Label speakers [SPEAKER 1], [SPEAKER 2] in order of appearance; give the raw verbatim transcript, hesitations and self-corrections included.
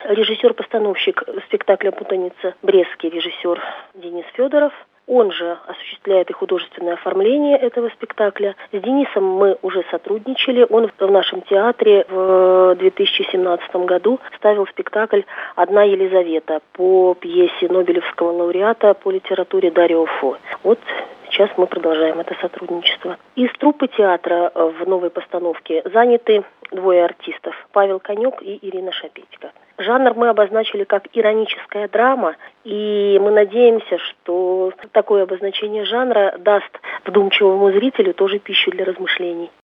[SPEAKER 1] Режиссер-постановщик спектакля «Путаница» брестский режиссер Денис Федоров. Он же осуществляет и художественное оформление этого спектакля. С Денисом мы уже сотрудничали. Он в нашем театре в две тысячи семнадцатом году ставил спектакль «Одна Елизавета» по пьесе Нобелевского лауреата по литературе Дарио Фо. Вот сейчас мы продолжаем это сотрудничество. Из труппы театра в новой постановке заняты двое артистов – Павел Конек и Ирина Шапетько. Жанр мы обозначили как ироническая драма, и мы надеемся, что такое обозначение жанра даст вдумчивому зрителю тоже пищу для размышлений.